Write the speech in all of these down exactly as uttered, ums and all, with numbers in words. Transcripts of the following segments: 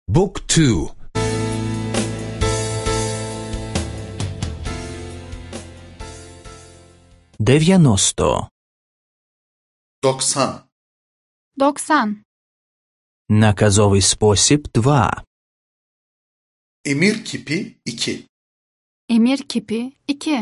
บุ๊กทูдев'яносто doksan doksan наказовий спосіб два Emir kipi iki Emir kipi iki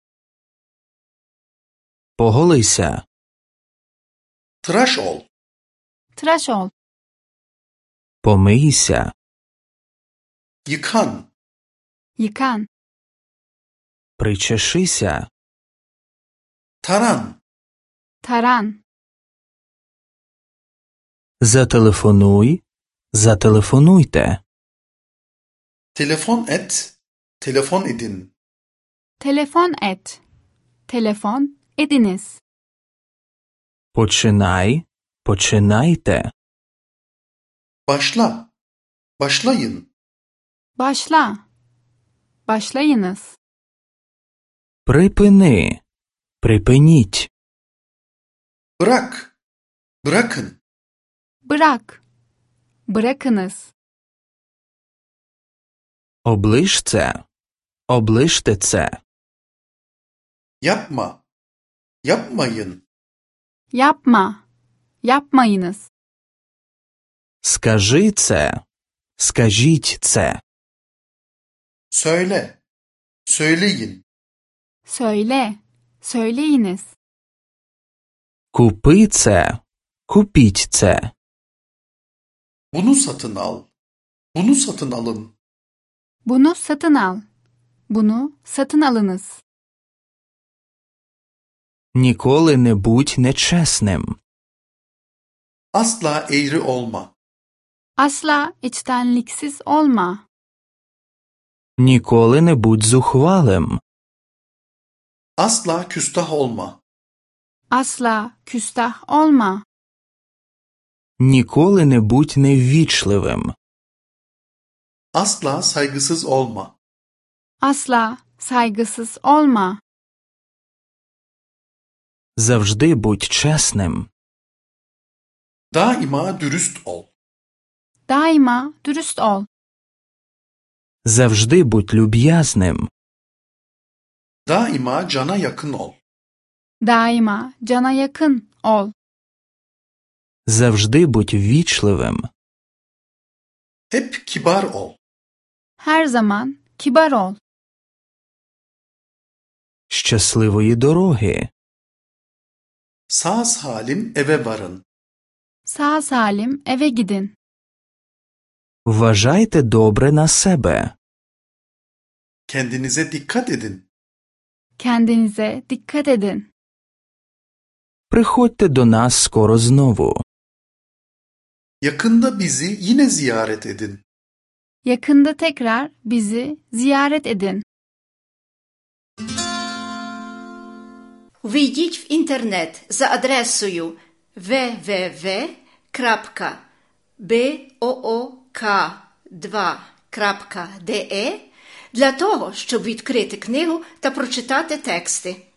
Поголися. Tıraş ol. Tıraş ol. Помийся. Yıkan. Yıkan. Причешися. Taran. Taran. Зателефонуй. Зателефонуйте. Telefon et. Telefon edin. Telefon et. Telefon ediniz. Починай. Починайте. Başla. Başlayın. Başla. Başlayınız. Припини. Припиніть. Bırak. Bırakın. Bırak. Bırakınız. Оближ це. Оближте це. Yapma. Yapmayın. Yapma. Yapmayınız. Скажи це. Скажіть це. Söyle. Söyleyin. Söyle. Söyleyiniz. Купи це. Купіть це. Bunu satın al. Bunu satın alın. Bunu satın al. Bunu satın alınız. Ніколи не будь нечесним. Asla eğri olma. Asla içtenliksiz olma. Ніколи не будь зухвалим. Asla küstah olma. Asla küstah olma. Ніколи не будь неввічливим. Asla saygısız olma. Asla saygısız olma. Завжди будь чесним. Daima dürüst ol. Daima dürüst ol. Завжди будь люб'язним. Daima cana yakın ol. Daima cana yakın ol. Завжди будь ввічливим. Hep kibar ol. Her zaman kibar ol. Щасливої дороги. Sağ salim eve varın. Sağ salim eve gidin. Вважайте добре на себе. Kendinize dikkat edin. Kendinize dikkat edin. Приходьте до нас скоро знову. Yakında bizi yine ziyaret edin. Yakında tekrar bizi ziyaret edin. Ввійдіть в інтернет за адресою double-u double-u double-u крапка book два крапка de для того, щоб відкрити книгу та прочитати тексти.